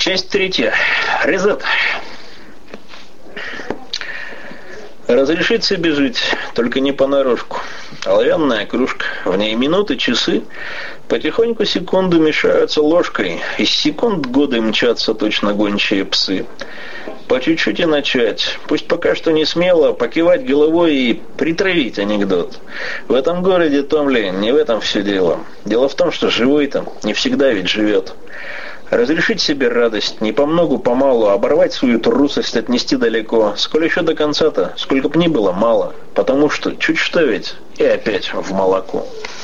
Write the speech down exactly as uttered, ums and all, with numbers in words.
Часть третья. Резет. Разрешить себе жить, только не понарошку. Оловянная кружка, в ней минуты, часы. Потихоньку секунды мешаются ложкой. Из секунд годы мчатся точно гончие псы. По чуть-чуть и начать. Пусть пока что не смело, покивать головой и притравить анекдот. В этом городе, Томли, не в этом все дело. Дело в том, что живой-то не всегда ведь живет. Разрешить себе радость, не помногу, помалу, оборвать свою трусость, отнести далеко. Сколь еще до конца-то, сколько б ни было, мало. Потому что чуть что ведь и опять в молоко.